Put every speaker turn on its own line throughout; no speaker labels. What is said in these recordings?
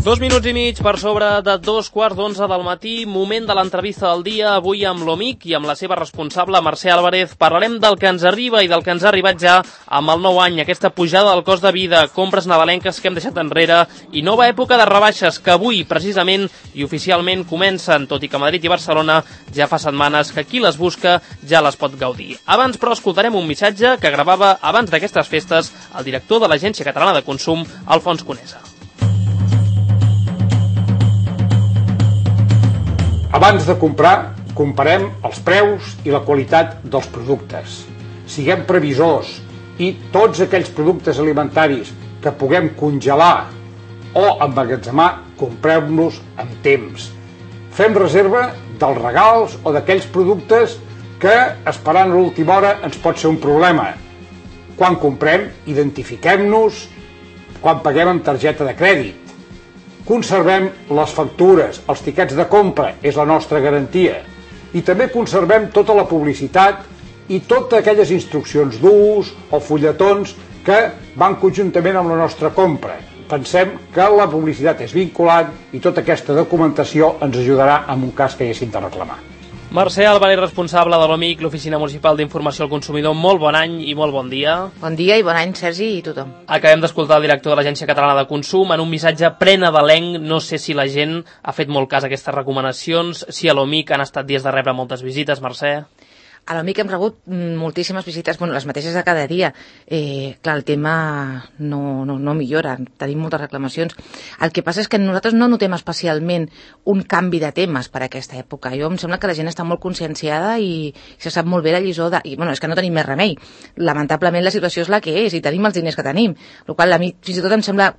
2 minuts i mig per sobre de 2:15 del matí, moment de l'entrevista del dia, avui amb l'OMIC i amb la seva responsable, Mercè Álvarez. Parlarem del que ens arriba i del que ens ha arribat ja amb el nou any, aquesta pujada del cost de vida, compres nadalenques que hem deixat enrere i nova època de rebaixes que avui, precisament i oficialment, comencen, tot i que Madrid i Barcelona ja fa setmanes que qui les busca ja les pot gaudir. Abans, però, escoltarem un missatge que gravava abans d'aquestes festes el director de l'Agència Catalana de Consum, Alfons Conesa.
Abans de comprar, comparem els preus i la qualitat dels productes. Siguem previsors i tots aquells productes alimentaris que puguem congelar o emmagatzemar, comprem-los amb temps. Fem reserva dels regals o d'aquells productes que, esperant a l'última hora, ens pot ser un problema. Quan comprem, identifiquem-nos quan paguem amb targeta de crèdit. Conservem les factures, els tiquets de compra, és la nostra garantia. I també conservem tota la publicitat i totes aquelles instruccions d'ús o fulletons que van conjuntament amb la nostra compra. Pensem que la publicitat és vinculant i tota aquesta documentació ens ajudarà en un cas que haguéssim de reclamar.
Mercè Álvarez, responsable de l'OMIC, l'Oficina Municipal d'Informació al Consumidor. Molt bon any i molt bon dia.
Bon dia i bon any, Sergi, i tothom.
Acabem d'escoltar el director de l'Agència Catalana de Consum en un missatge prenadalenc. No sé si la gent ha fet molt cas a aquestes recomanacions, si a l'OMIC han estat dies de rebre moltes visites, Mercè.
A l'OMIC hem rebut moltíssimes visites, bueno, les mateixes de cada dia. Clar, el tema no millora, tenim moltes reclamacions. El que passa és que nosaltres no notem especialment un canvi de temes per a aquesta època. Jo em sembla que la gent està molt conscienciada i se sap molt bé la lliçó i bueno, és que no tenim més remei. Lamentablement la situació és la que és i tenim els diners que tenim. El qual a mi fins i tot em sembla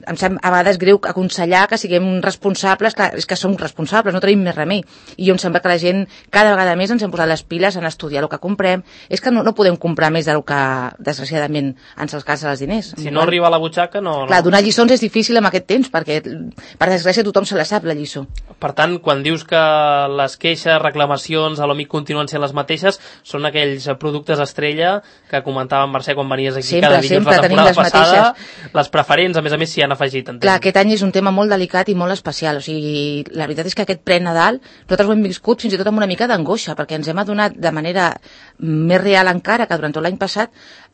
a vegades greu aconsellar que siguem responsables. Clar, és que som responsables, no tenim més remei. I jo em sembla que la gent cada vegada més ens hem posat les piles en estudiar el que comprem. És que no podem comprar més del que desgraciadament ens alcança els diners.
Si no arriba a la butxaca, no.
Clar, donar lliçons és difícil en aquest temps perquè per desgràcia tothom se la sap, la lliçó.
Per tant, quan dius que les queixes, reclamacions a l'OMIC continuen sent les mateixes, són aquells productes estrella que comentava Mercè quan venies aquí cada dilluns la temporada passada, les preferents, a més s'hi han afegit. Entenc.
Clar, aquest any és un tema molt delicat i molt especial. O sigui, la veritat és que aquest pre-Nadal nosaltres ho hem viscut fins i tot amb una mica d'angoixa, perquè ens hem adonat de manera més real encara que durant tot l'any passat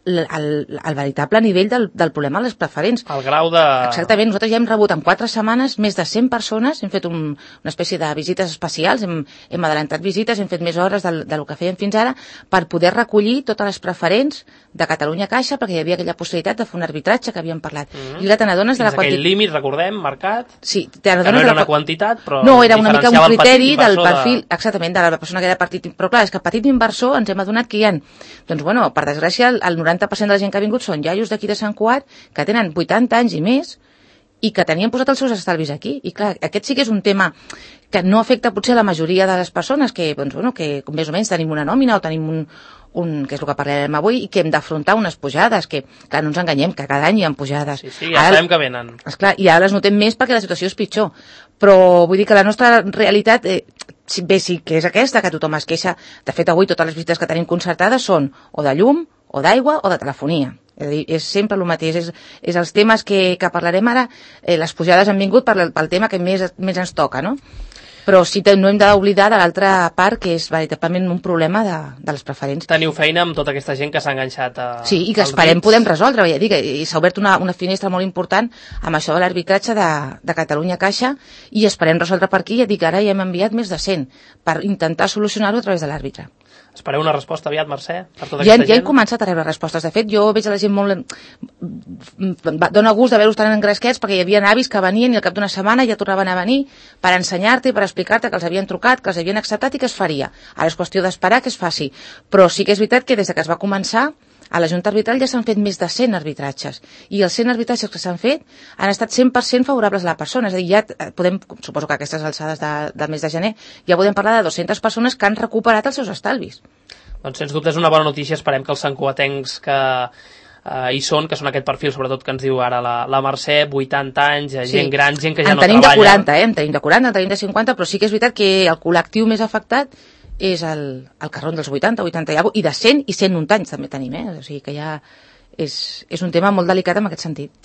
el veritable nivell del problema de les preferents.
El grau de...
Exactament, nosaltres ja hem rebut en 4 setmanes més de 100 persones, hem fet una espècie de visites especials, hem adelantat visites, hem fet més hores del que fèiem fins ara per poder recollir totes les preferents de Catalunya Caixa, perquè hi havia aquella possibilitat de fer un arbitratge que havíem parlat. I clar, te n'adones de la quantitat...
Aquell límit, recordem, marcat,
sí,
que no era una quantitat, però...
No, era una mica un criteri del perfil, exactament, de la persona que era petit... Però clar, és que petit inversor ens hem adonat que hi ha... Doncs bueno, per desgràcia, el 90% de la gent que ha vingut són iaios d'aquí de Sant Cugat, que tenen 80 anys i més, i que tenien posat els seus estalvis aquí. I clar, aquest sí que és un tema que no afecta potser a la majoria de les persones que, doncs, bueno, que més o menys tenim una nòmina o tenim que és el que parlarem avui, i que hem d'afrontar unes pujades, que, clar, no ens enganyem, que cada any hi ha pujades.
Sí, ja sabem que venen.
Esclar, i ara les notem més perquè la situació és pitjor. Però vull dir que la nostra realitat... bé, sí que és aquesta, que tothom es queixa. De fet, avui totes les visites que tenim concertades són o de llum, o d'aigua, o de telefonia. És a dir, és sempre el mateix. És els temes que parlarem ara, les pujades han vingut pel tema que més ens toca, no? Però sí no hem d'oblidar de l'altra part, que és veritablement un problema de les preferents.
Teniu feina amb tota aquesta gent que s'ha enganxat
sí, i que esperem podem resoldre. I s'ha obert una finestra molt important amb això de l'arbitratge de Catalunya Caixa, i esperem resoldre per aquí. Ja dic, ara ja hem enviat més de 100 per intentar solucionar-ho a través de l'àrbitre.
Espereu una resposta aviat, Mercè, per tota
aquesta
gent?
Ja hem començat a rebre respostes. De fet, jo veig a la gent molt... Dóna gust de veure-los tan engresquets, perquè hi havia avis que venien i al cap d'una setmana ja tornaven a venir per ensenyar-te i per explicar-te que els havien trucat, que els havien acceptat i que es faria. Ara és qüestió d'esperar que es faci. Però sí que és veritat que des que es va començar a la Junta Arbitral ja s'han fet més de 100 arbitratges, i els 100 arbitratges que s'han fet han estat 100% favorables a la persona. És a dir, ja podem, suposo que a aquestes alçades del mes de gener, ja podem parlar de 200 persones que han recuperat els seus estalvis.
Doncs sens dubte és una bona notícia. Esperem que els santcugatencs que hi són, que són aquest perfil sobretot que ens diu ara la Mercè, 80 anys, gent gran, gent que ja no treballa.
En tenim de 40, en tenim de 50, però sí que és veritat que el col·lectiu més afectat és el carron dels 80 i de 100 i 101 anys també tenim, o sigui que ja és un tema molt delicat en aquest sentit.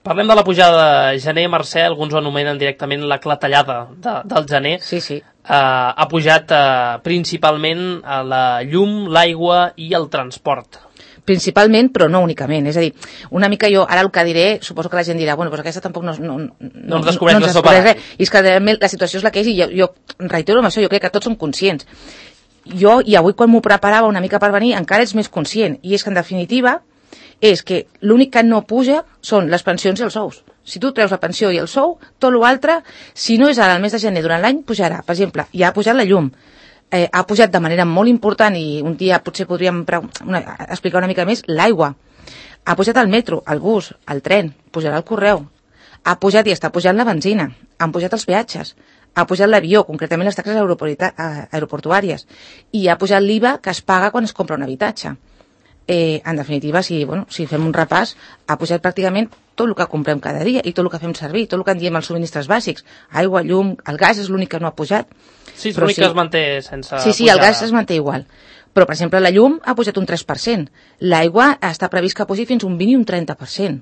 Parlem de la pujada de gener, Mercè, alguns ho anomenen directament la clatellada del gener.
Sí, sí.
Ha pujat principalment a la llum, l'aigua i el transport.
Principalment, però no únicament. És a dir, una mica jo, ara el que diré, suposo que la gent dirà, bueno, doncs aquesta tampoc no ens
descobreix la sopa.
I és que realment la situació és la que és, i jo reitero amb això, jo crec que tots som conscients. Jo, i avui quan m'ho preparava una mica per venir, encara ets més conscient. I és que, en definitiva, és que l'únic que no puja són les pensions i els sous. Si tu treus la pensió i el sou, tot l'altre, si no és ara el mes de gener durant l'any, pujarà. Per exemple, ja ha pujat la llum, ha pujat de manera molt important, i un dia potser podríem explicar una mica més, l'aigua. Ha pujat el metro, el bus, el tren, pujarà el correu. Ha pujat i està pujant la benzina, han pujat els peatges, ha pujat l'avió, concretament les taxes aeroportuàries, i ha pujat l'IVA que es paga quan es compra un habitatge. En definitiva, si fem un repàs, ha pujat pràcticament tot el que comprem cada dia i tot el que fem servir, tot el que en diem els subministres bàsics. Aigua, llum, el gas és l'únic que no ha pujat.
Sí, és l'únic que es manté sense
pujar. Sí, el gas es manté igual. Però, per exemple, la llum ha pujat un 3%. L'aigua està previst que pugi fins un 20 i un 30%.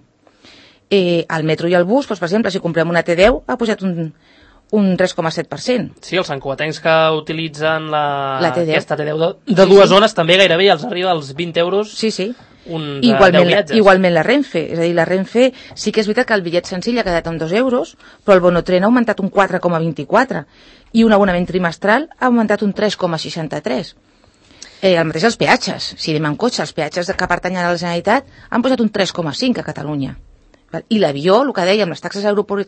El metro i el bus, per exemple, si comprem una T10, ha pujat un 3,7%.
Sí, els santcugatencs que utilitzen aquesta T10 de 2 zones també gairebé els arriba als 20 euros.
Sí, sí.
Uns 10 viatges.
Igualment la Renfe. És a dir, la Renfe sí que és veritat que el bitllet senzill ha quedat amb 2 euros, però el bonotren ha augmentat un 4,24 i un abonament trimestral ha augmentat un 3,63. El mateix els peatges. Si anem en cotxe, els peatges que pertanyen a la Generalitat han posat un 3,5 a Catalunya. I l'avió, el que dèiem, les taxes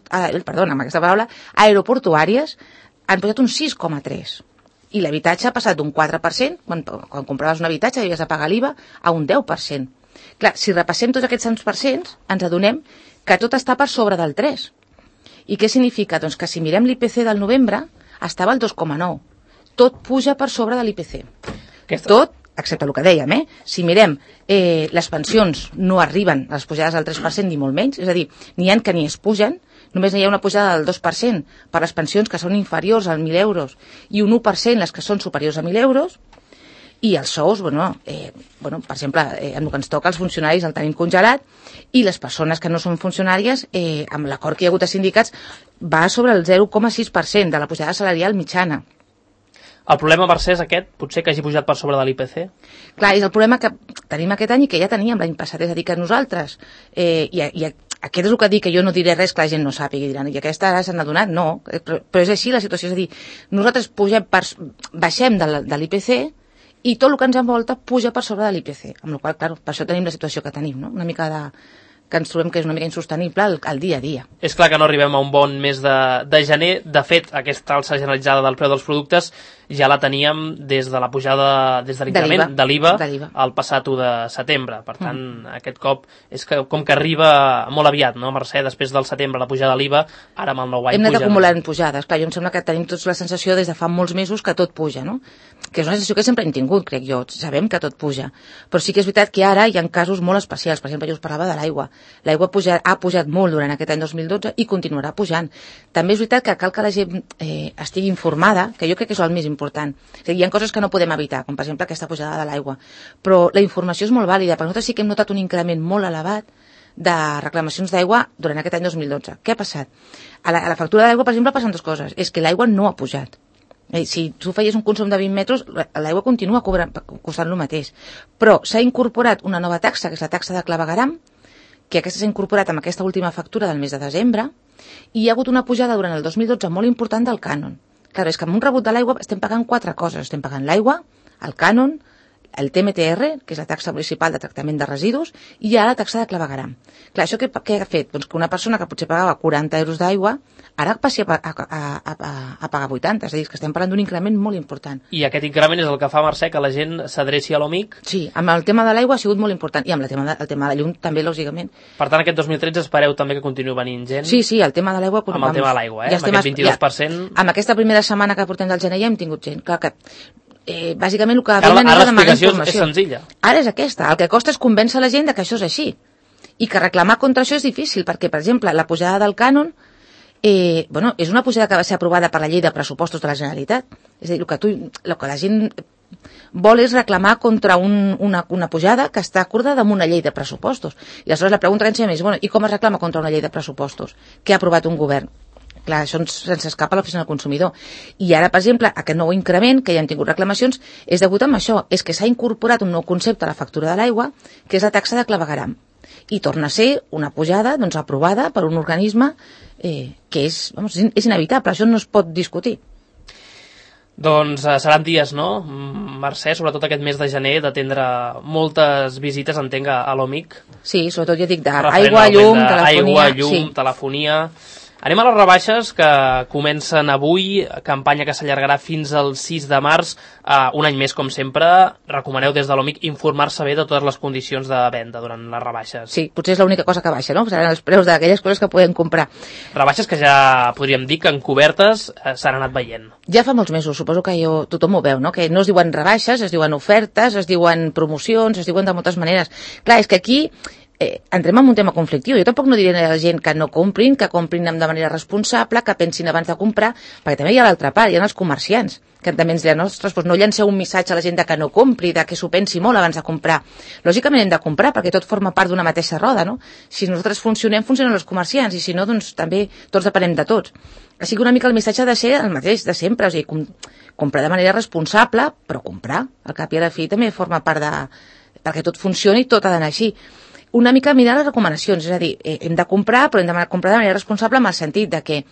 aeroportuàries han posat un 6,3. I l'habitatge ha passat d'un 4%, quan compraves un habitatge havies de pagar l'IVA, a un 10%. Clar, si repassem tots aquests 100%, ens adonem que tot està per sobre del 3. I què significa? Doncs que si mirem l'IPC del novembre, estava al 2,9. Tot puja per sobre de l'IPC. Tot, excepte el que dèiem, si mirem, les pensions no arriben a les pujades del 3% ni molt menys, és a dir, n'hi ha que ni es pugen, només hi ha una pujada del 2% per les pensions que són inferiors als 1.000 euros i un 1% les que són superiors a 1.000 euros, i els sous, per exemple, amb el que ens toca els funcionaris el tenim congelat, i les persones que no són funcionàries, amb l'acord que hi ha hagut a sindicats, va sobre el 0,6% de la pujada salarial mitjana.
El problema, Mercè, és aquest? Potser que hagi pujat per sobre de l'IPC?
Clar, és el problema que tenim aquest any i que ja teníem l'any passat. És a dir, que nosaltres, i aquest és el que dic, que jo no diré res que la gent no sàpiga, diran, i aquesta ara s'han adonat, no, però és així la situació, és a dir, nosaltres baixem de l'IPC i tot el que ens envolta puja per sobre de l'IPC, amb la qual cosa, per això tenim la situació que tenim, no? Una mica que ens trobem que és una mica insostenible el dia a dia.
És clar que no arribem a un bon mes de gener. De fet, aquesta alça generalitzada del preu dels productes ja la teníem des de la pujada, des de l'increment de l'IVA al passat 1 de setembre. Per tant, aquest cop és que com que arriba molt aviat, no, Mercè? Després del setembre la pujada de l'IVA, ara amb el nou any
hem anat acumulant pujades. Clar, jo em sembla que tenim tots la sensació des de fa molts mesos que tot puja, no? Que és una sensació que sempre hem tingut, crec jo. Sabem que tot puja. Però sí que és veritat que ara hi ha casos molt especials. Per exemple, jo us parlava de l'aigua. L'aigua ha pujat molt durant aquest any 2012 i continuarà pujant. També és veritat que cal que la gent estigui informada, que jo crec que és el més important. És a dir, hi ha coses que no podem evitar, com per exemple aquesta pujada de l'aigua. Però la informació és molt vàlida. Per nosaltres sí que hem notat un increment molt elevat de reclamacions d'aigua durant aquest any 2012. Què ha passat? A la factura d'aigua, per exemple, passen dues coses. És que l'aigua no ha pujat. Si tu feies un consum de 20 metres, l'aigua continua costant el mateix. Però s'ha incorporat una nova taxa, que és la taxa de clavegueram, que aquesta s'ha incorporat amb aquesta última factura del mes de desembre, i hi ha hagut una pujada durant el 2012 molt important del cànon. Clar, és que amb un rebut de l'aigua estem pagant 4 coses. Estem pagant l'aigua, el cànon, el TMTR, que és la taxa municipal de tractament de residus, i ja la taxa de clavegueram. Clar, això què ha fet? Doncs que una persona que potser pagava 40 euros d'aigua ara passi a pagar 80, és a dir, que estem parlant d'un increment molt important.
I aquest increment és el que fa, Mercè, que la gent s'adreci a l'OMIC?
Sí, amb el tema de l'aigua ha sigut molt important, i amb el tema de la llum també, lògicament.
Per tant, aquest 2013 espereu també que continuï venint gent?
Sí, el tema de l'aigua...
Amb el tema de l'aigua, amb aquest 22%...
Amb aquesta primera setmana que portem del gener ja hem tingut gent. Clar que bàsicament el que
venen és demanar informació. És senzilla.
Ara és aquesta. El que costa és convèncer la gent que això és així. I que reclamar contra això és difícil, perquè, per exemple, la pujada del cànon és una pujada que va ser aprovada per la llei de pressupostos de la Generalitat. És a dir, el que la gent vol és reclamar contra una pujada que està acordada amb una llei de pressupostos. I aleshores la pregunta que ens fem és, bueno, i com es reclama contra una llei de pressupostos que ha aprovat un govern? Clar, això se'ns escapa a l'oficina del consumidor. I ara, per exemple, aquest nou increment, que ja han tingut reclamacions, és degut a això, és que s'ha incorporat un nou concepte a la factura de l'aigua, que és la taxa de clavegueram. I torna a ser una pujada doncs, aprovada per un organisme que és inevitable, això no es pot discutir.
Doncs seran dies, no, Mercè, sobretot aquest mes de gener, d'atendre moltes visites, entenc, a l'OMIC.
Sí, sobretot ja dic d'aigua, llum, telefonia...
Aigua, llum, telefonia... Anem a les rebaixes que comencen avui, campanya que s'allargarà fins al 6 de març, un any més, com sempre. Recomaneu des de l'OMIC informar-se bé de totes les condicions de venda durant les rebaixes.
Sí, potser és l'única cosa que baixa, no? Seran els preus d'aquelles coses que podem comprar.
Rebaixes que ja podríem dir que encobertes s'han anat veient.
Ja fa molts mesos, suposo que tothom ho veu, no? Que no es diuen rebaixes, es diuen ofertes, es diuen promocions, es diuen de moltes maneres. Clar, és que aquí... entrem en un tema conflictiu. Jo tampoc no diré a la gent que no comprin, que comprin de manera responsable, que pensin abans de comprar, perquè també hi ha l'altra part, hi ha els comerciants, que també ens diuen, ostres, doncs no llanceu un missatge a la gent de que no compri, de que s'ho pensi molt abans de comprar. Lògicament hem de comprar, perquè tot forma part d'una mateixa roda, no? Si nosaltres funcionem els comerciants, i si no, doncs també tots depenem de tots. Així que una mica el missatge ha de ser el mateix de sempre, o sigui, comprar de manera responsable, però comprar. Al cap i a la fi també forma part perquè tot funcioni i tot ha d'anar així. Una mica mirar les recomanacions, és a dir, hem de comprar, però hem de comprar de manera responsable en el sentit de que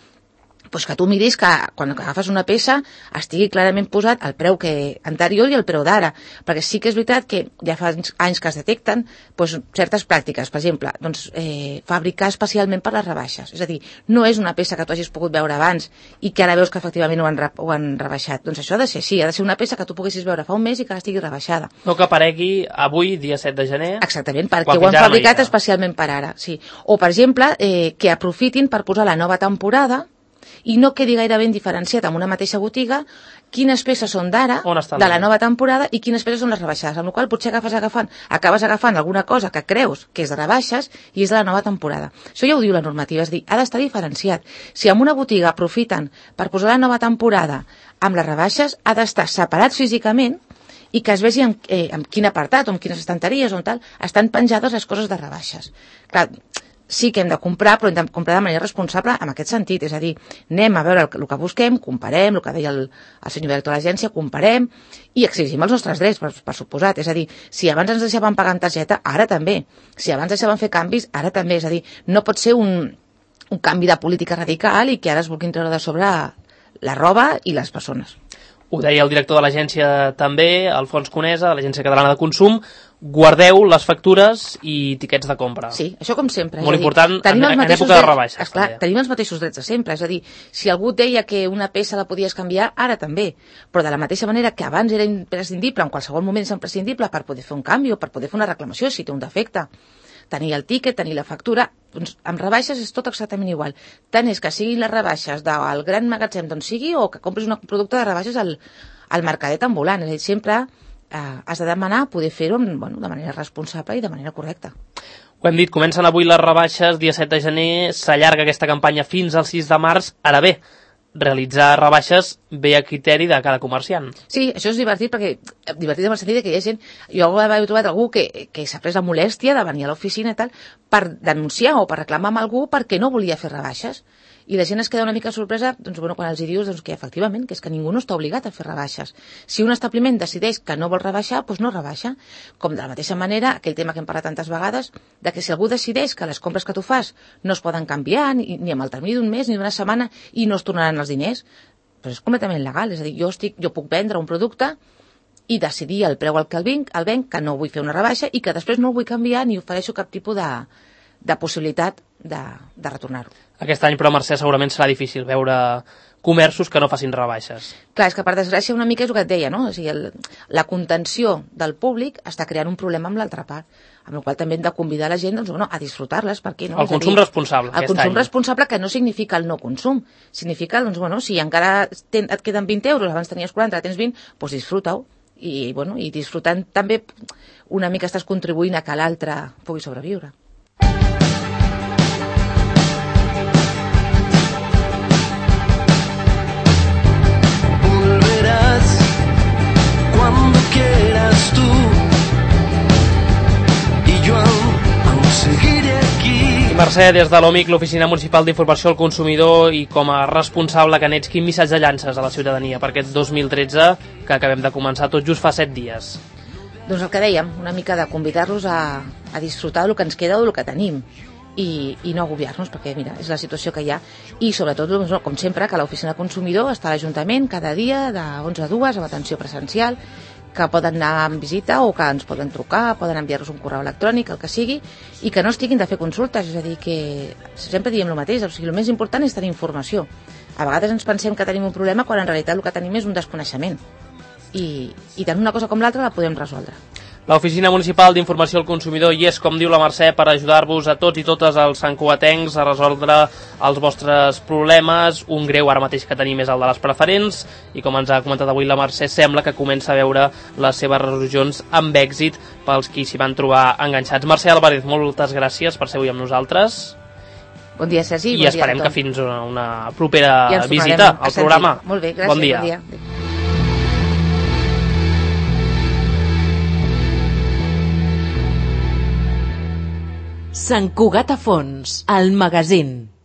tu miris que quan agafes una peça estigui clarament posat el preu anterior i el preu d'ara, perquè sí que és veritat que ja fa anys que es detecten certes pràctiques, per exemple, fabricar especialment per les rebaixes, és a dir, no és una peça que tu hagis pogut veure abans i que ara veus que efectivament ho han rebaixat, doncs això ha de ser així, ha de ser una peça que tu poguessis veure fa un mes i que estigui rebaixada.
No que aparegui avui, dia 7 de gener.
Exactament, perquè ho han fabricat especialment per ara, sí. O, per exemple, que aprofitin per posar la nova temporada i no quedi gaire ben diferenciat en una mateixa botiga quines peces són d'ara, de la nova temporada, i quines peces són les rebaixades, amb la qual potser acabes agafant alguna cosa que creus que és de rebaixes i és de la nova temporada. Això ja ho diu la normativa, és a dir, ha d'estar diferenciat. Si en una botiga aprofiten per posar la nova temporada amb les rebaixes, ha d'estar separat físicament i que es vegi en quin apartat o en quines estanteries o tal estan penjades les coses de rebaixes. Clar, sí que hem de comprar, però hem de comprar de manera responsable en aquest sentit, és a dir, anem a veure el que busquem, comparem, el que deia el senyor director de l'agència, comparem i exigim els nostres drets, per suposat, és a dir, si abans ens deixaven pagar en targeta, ara també, si abans deixaven fer canvis, ara també, és a dir, no pot ser un canvi de política radical i que ara es vulguin treure de sobre la roba i les persones.
Ho deia el director de l'agència també, Alfons Conesa, de l'Agència Catalana de Consum, guardeu les factures i tiquets de compra.
Sí, això com sempre.
Molt important en època de rebaixes.
Esclar, tenim els mateixos drets de sempre, és a dir, si algú deia que una peça la podies canviar, ara també, però de la mateixa manera que abans era imprescindible, en qualsevol moment és imprescindible per poder fer un canvi o per poder fer una reclamació si té un defecte. Tenir el tíquet, tenir la factura, doncs amb rebaixes és tot exactament igual. Tant és que siguin les rebaixes del gran magatzem d'on sigui o que compris un producte de rebaixes al mercadet ambulant. És a dir, sempre has de demanar poder fer-ho de manera responsable i de manera correcta.
Ho hem dit, comencen avui les rebaixes, dia 7 de gener, s'allarga aquesta campanya fins al 6 de març. Ara bé, realitzar rebaixes ve a criteri de cada comerciant.
Sí, això és divertit, perquè divertit en el sentit que hi ha gent... Jo he trobat algú que s'ha pres la molèstia de venir a l'oficina i tal per denunciar o per reclamar amb algú perquè no volia fer rebaixes. I la gent es queda una mica sorpresa quan els dius que efectivament, que és que ningú no està obligat a fer rebaixes. Si un establiment decideix que no vol rebaixar, doncs no rebaixa. Com de la mateixa manera, aquell tema que hem parlat tantes vegades, de que si algú decideix que les compres que tu fas no es poden canviar ni amb el termini d'un mes ni d'una setmana i no es tornaran els diners, doncs és completament legal. És a dir, jo puc vendre un producte i decidir el preu al que el venc, que no vull fer una rebaixa i que després no el vull canviar ni ofereixo cap tipus de possibilitat de retornar-ho.
Aquest any, però, Mercè, segurament serà difícil veure comerços que no facin rebaixes.
Clar, és que per desgràcia una mica és el que et deia, no? O sigui, la contenció del públic està creant un problema amb l'altra part, amb la qual també hem de convidar la gent a disfrutar-les, per què no?
El consum responsable,
el consum responsable, que no significa el no consum, significa, si encara et queden 20 euros, abans tenies 40, ara tens 20, doncs disfruta-ho. I disfrutant també una mica estàs contribuint a que l'altre pugui sobreviure.
Cuando quieras tú. Y yo aún seguiré aquí.
I Mercè, des de l'OMIC, l'Oficina Municipal d'Informació al Consumidor, i com a responsable que n'ets, quin missatge llances a la ciutadania per aquest 2013 que acabem de començar tot just fa 7 dies?
Doncs el que dèiem, una mica de convidar-los a disfrutar del que ens queda o del que tenim i no agobiar-nos, perquè mira, és la situació que hi ha, i sobretot, doncs, com sempre, que l'Oficina de Consumidor està a l'Ajuntament cada dia de 11 a 2 amb atenció presencial, que poden anar en visita o que ens poden trucar, poden enviar-nos un correu electrònic, el que sigui, i que no estiguin de fer consultes, és a dir, que sempre diem el mateix, o sigui, el més important és tenir informació. A vegades ens pensem que tenim un problema quan en realitat el que tenim és un desconeixement, i tant una cosa com l'altra la podem resoldre.
L'Oficina Municipal d'Informació al Consumidor hi és, com diu la Mercè, per ajudar-vos a tots i totes els santcugatencs a resoldre els vostres problemes. Un greu ara mateix que tenim és el de les preferents, i com ens ha comentat avui la Mercè, sembla que comença a veure les seves resolucions amb èxit pels qui s'hi van trobar enganxats. Mercè Álvarez, moltes gràcies per ser avui amb nosaltres.
Bon dia, Sergi.
I esperem que fins una propera visita al programa.
Molt bé, gràcies.
Bon dia.
Bon dia.
Sant Cugat a Fons, el magazín.